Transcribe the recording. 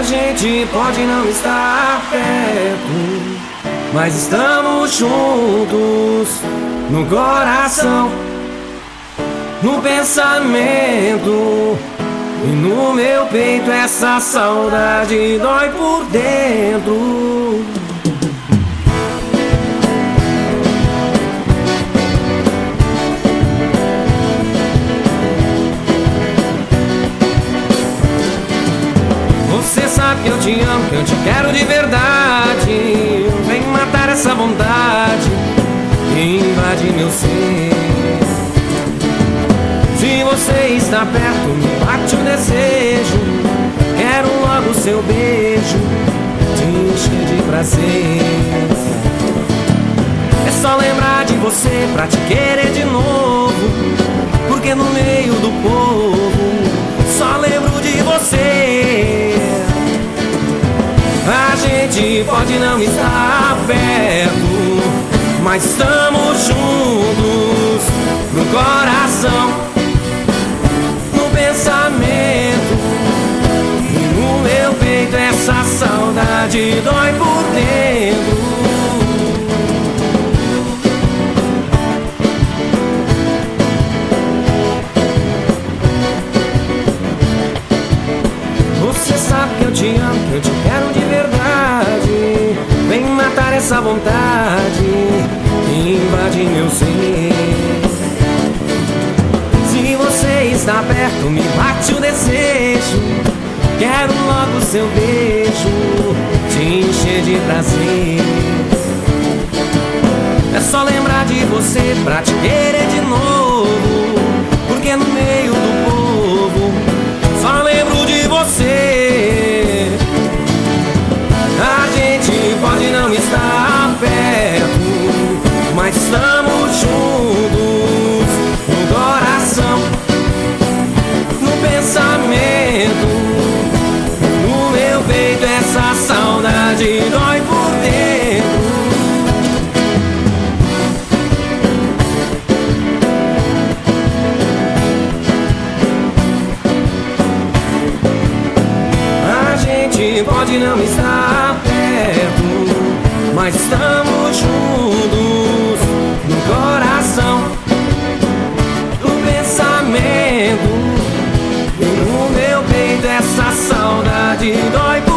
gente pode não estar perto, mas estamos juntos no coração, no pensamento e no meu peito. Essa saudade dói por dentro. Você sabe que eu te amo, que eu te quero de verdade. Vem matar essa vontade que invade meu ser. Se você está perto, me bate o desejo. Quero logo seu beijo, te encher de prazer. É só lembrar de você pra te querer de novo, porque no meio do povo só lembro de você. A gente pode não estar perto, mas estamos juntos no coração, no pensamento e no meu peito. Essa saudade dói por dentro. Você sabe que eu te amo, que eu te quero de verdade. Vem matar essa vontade que invade meu ser. Se você está perto, me bate o desejo. Quero logo seu beijo, te encher de prazer. É só lembrar de você pra te querer de novo, porque no meio do povo só lembro de você. A gente pode não estar perto, mas estamos juntos no coração, no pensamento, no meu peito. Essa saudade dói por dentro. Pode não estar perto, mas estamos juntos no coração, no pensamento e no meu peito. Essa saudade dói